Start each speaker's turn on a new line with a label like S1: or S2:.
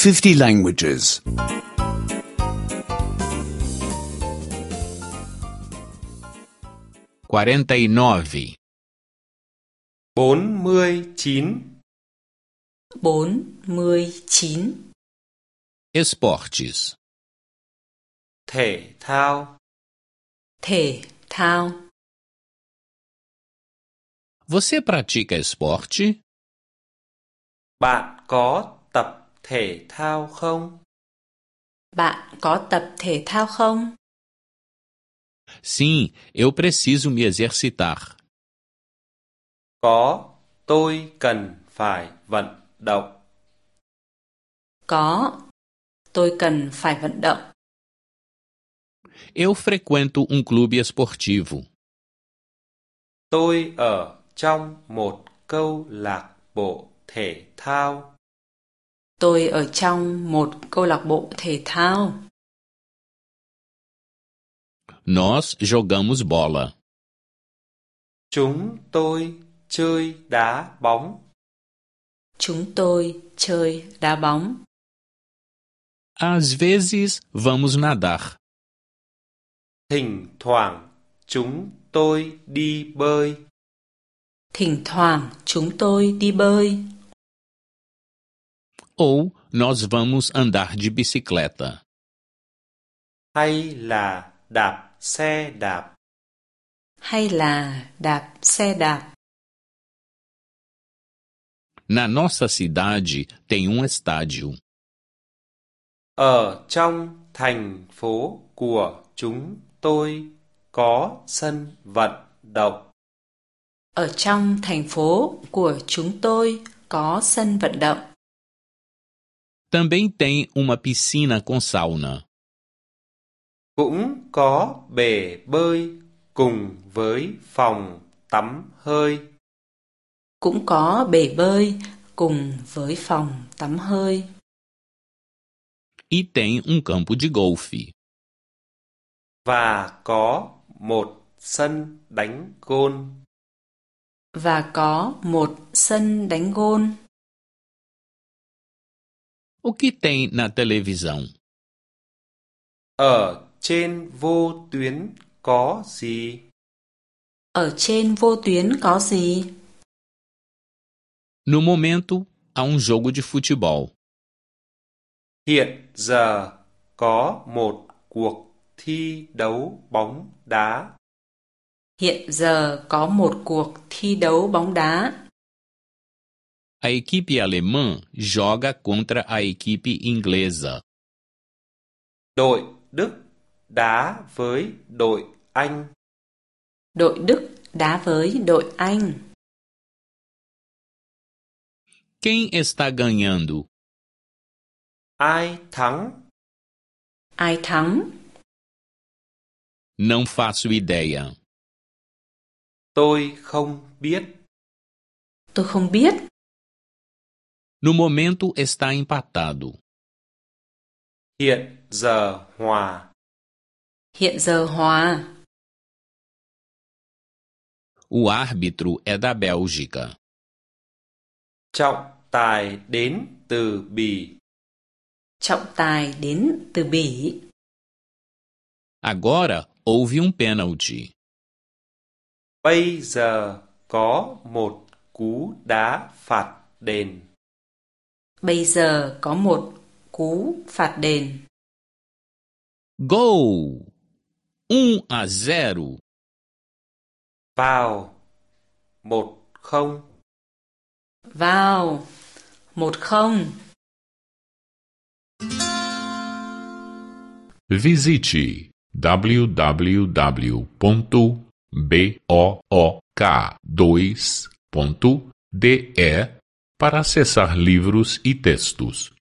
S1: 50 languages.
S2: 49.
S3: 49.
S4: 49.
S2: Esportes.
S3: Thể thao.
S4: Thể thao.
S2: Você pratica esporte?
S3: Bạn có tập thể thao không?
S4: Bạn có tập thể thao không?
S2: Sim, eu preciso me exercitar.
S3: Có, tôi cần phải vận động.
S4: Có, tôi cần phải vận động.
S2: Eu frequento clube esportivo.
S3: Tôi ở trong một câu lạc bộ thể thao.
S4: Tôi ở trong một câu lạc bộ thể thao.
S2: Nós jogamos bola.
S3: Chúng tôi chơi đá bóng.
S4: Chúng tôi chơi đá bóng.
S2: Às vezes vamos nadar.
S3: Thỉnh thoảng chúng tôi đi bơi.
S4: Thỉnh thoảng chúng tôi đi bơi.
S2: Ou nós vamos andar de bicicleta.
S3: Hay là đạp xe đạp.
S4: Hay là đạp xe đạp.
S2: Na nossa cidade tem estádio.
S3: Ở trong thành phố của chúng tôi có sân vận động.
S4: Ở trong thành phố của chúng tôi có sân vận động.
S2: Também tem uma piscina com sauna.
S3: Cũng có bể bơi cùng với phòng tắm hơi.
S4: Cũng có bể bơi cùng với phòng tắm hơi.
S2: E tem campo de golfe.
S3: Và có một sân đánh gôn.
S4: Và có một sân đánh gôn.
S2: O que tem na televisão?
S3: Ở trên vô tuyến có gì?
S4: Ở trên vô tuyến có gì?
S2: No momento, há jogo de futebol.
S3: Hiện giờ có một cuộc thi đấu bóng đá.
S4: Hiện giờ có một cuộc thi đấu bóng đá.
S2: A equipe alemã joga contra a equipe inglesa.
S3: Đội Đức đá với đội Anh.
S4: Đội Đức đá với đội Anh.
S2: Quem está ganhando?
S3: Ai thắng?
S4: Ai thắng?
S2: Não faço ideia.
S3: Tôi không biết.
S4: Tôi không biết.
S2: No momento está empatado.
S3: Hiện giờ hòa.
S4: Hiện giờ hòa.
S2: O árbitro é da Bélgica.
S3: Trọng tài đến từ Bỉ.
S4: Trọng tài đến từ Bỉ.
S2: Agora houve pênalti.
S3: Bây giờ có một cú đá phạt đền.
S4: Bây giờ có một cú phạt đền.
S2: Gol! 1-0.
S3: Vào. 1-0.
S4: Vào. 1-0.
S5: Visite www.book2.de para acessar livros e textos.